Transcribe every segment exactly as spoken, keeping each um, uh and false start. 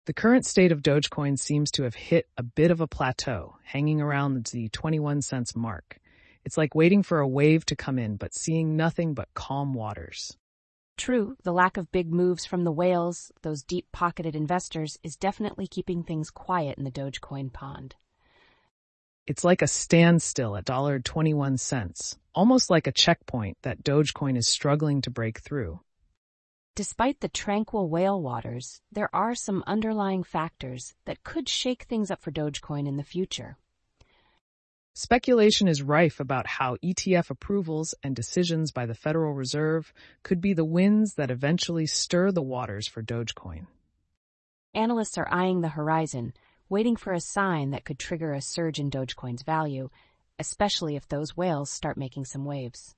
The current state of Dogecoin seems to have hit a bit of a plateau, hanging around the twenty-one cents mark. It's like waiting for a wave to come in, but seeing nothing but calm waters. True, the lack of big moves from the whales, those deep-pocketed investors, is definitely keeping things quiet in the Dogecoin pond. It's like a standstill at twenty-one cents, almost like a checkpoint that Dogecoin is struggling to break through. Despite the tranquil whale waters, there are some underlying factors that could shake things up for Dogecoin in the future. Speculation is rife about how E T F approvals and decisions by the Federal Reserve could be the winds that eventually stir the waters for Dogecoin. Analysts are eyeing the horizon, waiting for a sign that could trigger a surge in Dogecoin's value, especially if those whales start making some waves.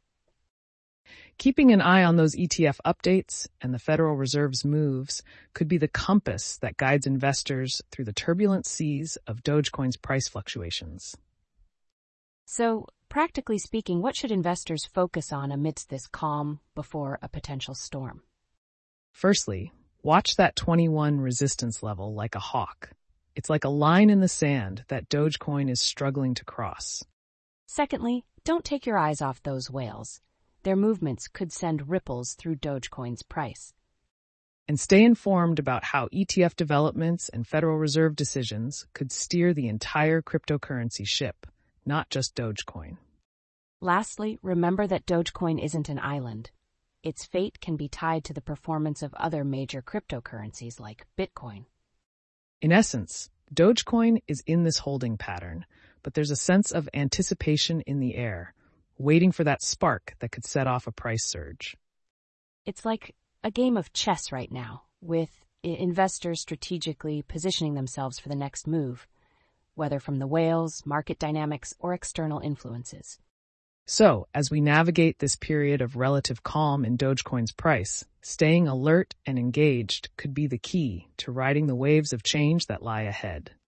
Keeping an eye on those E T F updates and the Federal Reserve's moves could be the compass that guides investors through the turbulent seas of Dogecoin's price fluctuations. So, practically speaking, what should investors focus on amidst this calm before a potential storm? Firstly, watch that twenty-one resistance level like a hawk. It's like a line in the sand that Dogecoin is struggling to cross. Secondly, don't take your eyes off those whales. Their movements could send ripples through Dogecoin's price. And stay informed about how E T F developments and Federal Reserve decisions could steer the entire cryptocurrency ship, not just Dogecoin. Lastly, remember that Dogecoin isn't an island. Its fate can be tied to the performance of other major cryptocurrencies like Bitcoin. In essence, Dogecoin is in this holding pattern, but there's a sense of anticipation in the air, waiting for that spark that could set off a price surge. It's like a game of chess right now, with investors strategically positioning themselves for the next move, whether from the whales, market dynamics, or external influences. So, as we navigate this period of relative calm in Dogecoin's price, staying alert and engaged could be the key to riding the waves of change that lie ahead.